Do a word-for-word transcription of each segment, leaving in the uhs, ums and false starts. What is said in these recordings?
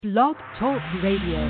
Blog Talk Radio.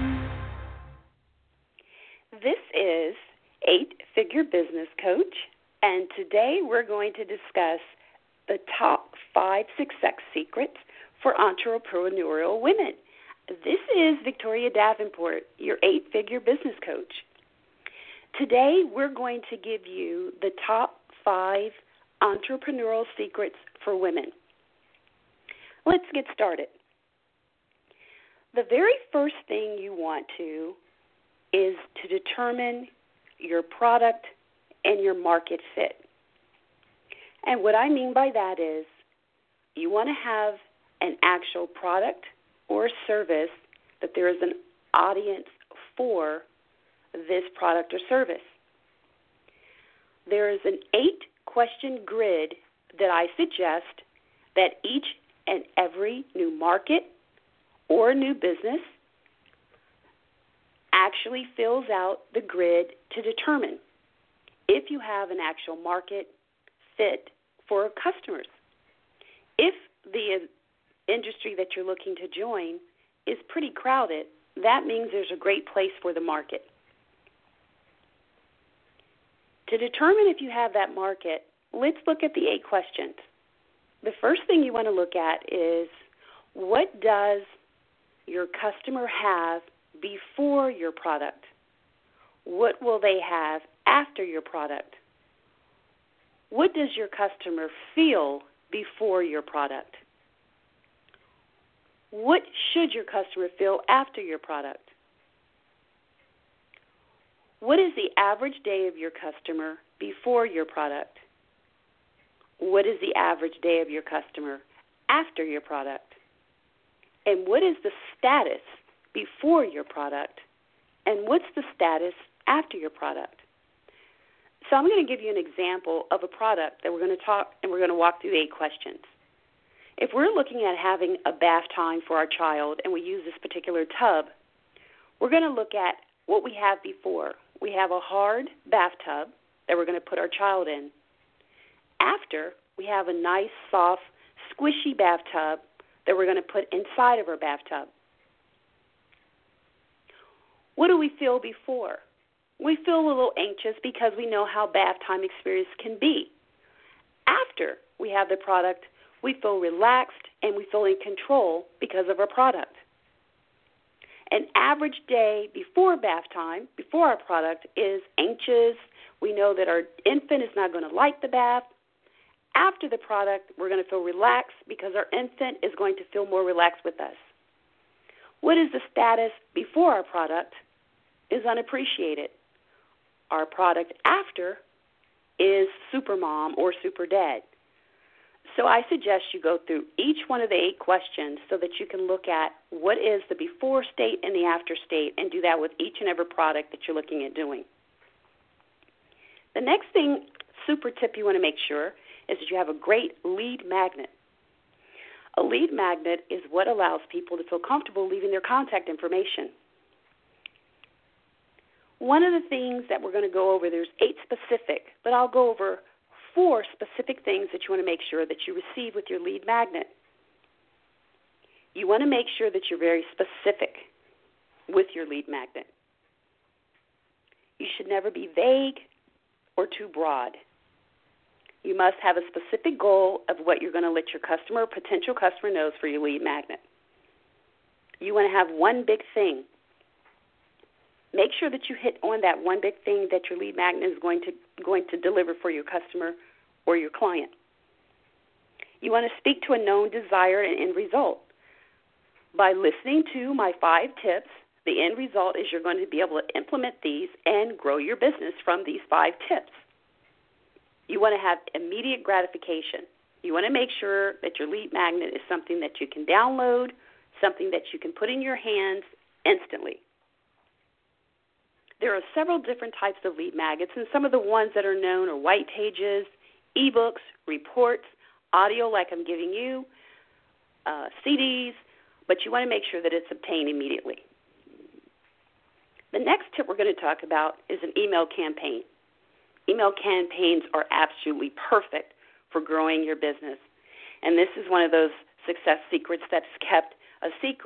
This is Eight Figure Business Coach, and today we're going to discuss the top five success secrets for entrepreneurial women. This is Victoria Davenport, your Eight Figure Business Coach. Today we're going to give you the top five entrepreneurial secrets for women. Let's get started. The very first thing you want to is to determine your product and your market fit. And what I mean by that is you want to have an actual product or service that there is an audience for this product or service. There is an eight-question grid that I suggest that each and every new market or new business actually fills out the grid to determine if you have an actual market fit for customers. If the industry that you're looking to join is pretty crowded, that means there's a great place for the market. To determine if you have that market, let's look at the eight questions. The first thing you want to look at is, what does your customer have before your product? What will they have after your product? What does your customer feel before your product? What should your customer feel after your product? What is the average day of your customer before your product? What is the average day of your customer after your product? And what is the status before your product? And what's the status after your product? So I'm going to give you an example of a product that we're going to talk, and we're going to walk through eight questions. If we're looking at having a bath time for our child and we use this particular tub, we're going to look at what we have before. We have a hard bathtub that we're going to put our child in. After, we have a nice, soft, squishy bathtub that we're going to put inside of our bathtub. What do we feel before? We feel a little anxious because we know how bath time experience can be. After we have the product, we feel relaxed and we feel in control because of our product. An average day before bath time, before our product, is anxious. We know that our infant is not going to like the bath. After the product, we're going to feel relaxed because our infant is going to feel more relaxed with us. What is the status before our product is unappreciated. Our product after is super mom or super dad. So I suggest you go through each one of the eight questions so that you can look at what is the before state and the after state and do that with each and every product that you're looking at doing. The next thing, super tip you want to make sure is that you have a great lead magnet. A lead magnet is what allows people to feel comfortable leaving their contact information. One of the things that we're going to go over, there's eight specific, but I'll go over four specific things that you want to make sure that you receive with your lead magnet. You want to make sure that you're very specific with your lead magnet. You should never be vague or too broad. You must have a specific goal of what you're going to let your customer or potential customer knows for your lead magnet. You want to have one big thing. Make sure that you hit on that one big thing that your lead magnet is going to going to deliver for your customer or your client. You want to speak to a known desire and end result. By listening to my five tips, the end result is you're going to be able to implement these and grow your business from these five tips. You want to have immediate gratification. You want to make sure that your lead magnet is something that you can download, something that you can put in your hands instantly. There are several different types of lead magnets, and some of the ones that are known are white pages, ebooks, reports, audio like I'm giving you, uh, C Ds, but you want to make sure that it's obtained immediately. The next tip we're going to talk about is an email campaign. Email campaigns are absolutely perfect for growing your business. And this is one of those success secrets that's kept a secret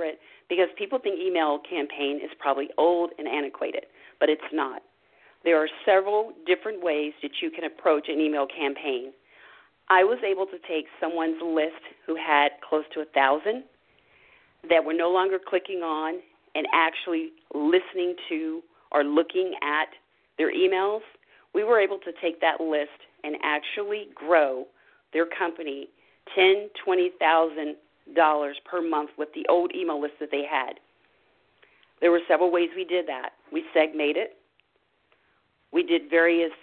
because people think email campaign is probably old and antiquated, but it's not. There are several different ways that you can approach an email campaign. I was able to take someone's list who had close to a thousand that were no longer clicking on and actually listening to or looking at their emails. We were able to take that list and actually grow their company ten thousand dollars, twenty thousand dollars per month with the old email list that they had. There were several ways we did that. We segmented. We did various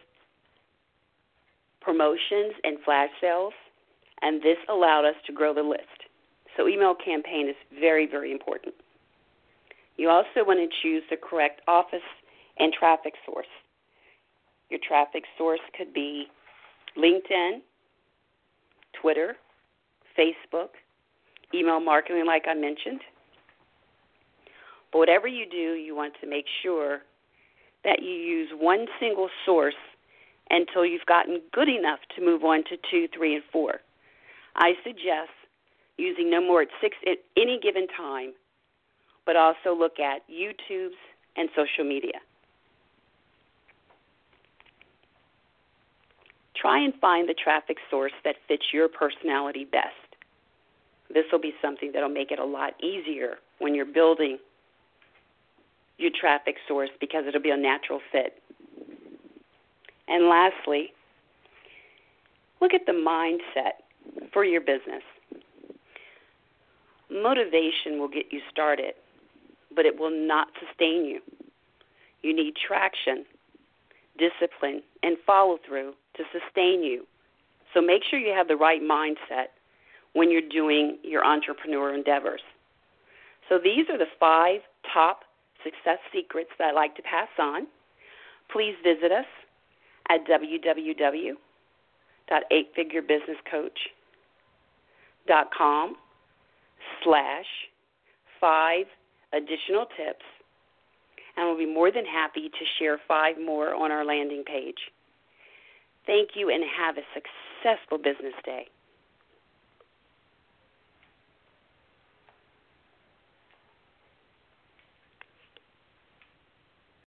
promotions and flash sales, and this allowed us to grow the list. So email campaign is very, very important. You also want to choose the correct office and traffic source. Your traffic source could be LinkedIn, Twitter, Facebook, email marketing like I mentioned. But whatever you do, you want to make sure that you use one single source until you've gotten good enough to move on to two, three, and four. I suggest using no more at six at any given time, but also look at YouTube's and social media. Try and find the traffic source that fits your personality best. This will be something that will make it a lot easier when you're building your traffic source because it'll be a natural fit. And lastly, look at the mindset for your business. Motivation will get you started, but it will not sustain you. You need traction, discipline, and follow-through to sustain you. So make sure you have the right mindset when you're doing your entrepreneur endeavors. So these are the five top success secrets that I'd like to pass on. Please visit us at w w w dot eight figure business coach dot com slash five additional tips, and we'll be more than happy to share five more on our landing page. Thank you and have a successful business day.